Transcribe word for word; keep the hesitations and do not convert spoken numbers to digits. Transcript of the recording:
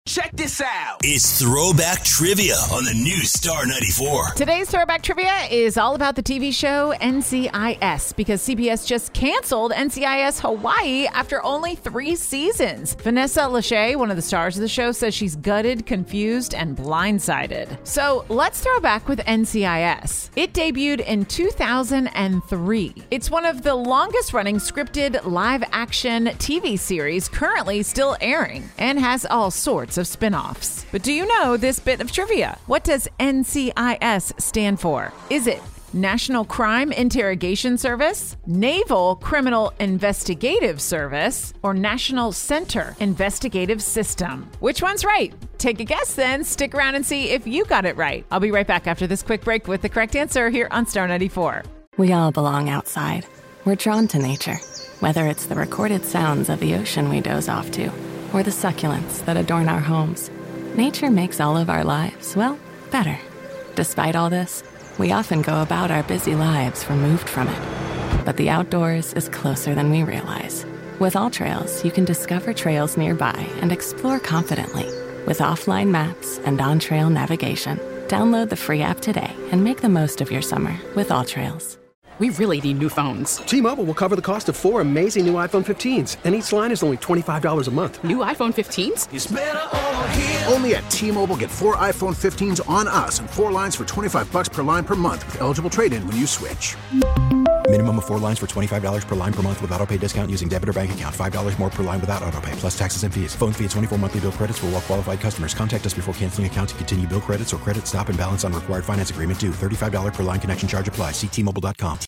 Check this out. It's Throwback Trivia on the new Star ninety-four. Today's Throwback Trivia is all about the T V show N C I S because C B S just canceled N C I S Hawaii after only three seasons. Vanessa Lachey, one of the stars of the show, says she's gutted, confused, and blindsided. So let's throw back with N C I S. It debuted in two thousand three. It's one of the longest-running scripted live-action T V series currently still airing and has all sorts of spin-offs. But do you know this bit of trivia? What does N C I S stand for? Is it National Crime Interrogation Service, Naval Criminal Investigative Service, or National Center Investigative System? Which one's right? Take a guess then. Stick around and see if you got it right. I'll be right back after this quick break with the correct answer here on Star ninety-four. We all belong outside. We're drawn to nature, whether it's the recorded sounds of the ocean we doze off to, or the succulents that adorn our homes. Nature makes all of our lives, well, better. Despite all this, we often go about our busy lives removed from it. But the outdoors is closer than we realize. With AllTrails, you can discover trails nearby and explore confidently. With offline maps and on-trail navigation, download the free app today and make the most of your summer with AllTrails. We really need new phones. T-Mobile will cover the cost of four amazing new iPhone fifteens, and each line is only twenty-five dollars a month. New iPhone fifteens? It's better over here. Only at T-Mobile, get four iPhone fifteens on us and four lines for twenty-five dollars per line per month with eligible trade-in when you switch. Minimum of four lines for twenty-five dollars per line per month with autopay discount using debit or bank account. five dollars more per line without autopay, plus taxes and fees. Phone fee at twenty-four monthly bill credits for well-qualified customers. Contact us before canceling account to continue bill credits or credit stop and balance on required finance agreement due. thirty-five dollars per line connection charge applies. See T Mobile dot com.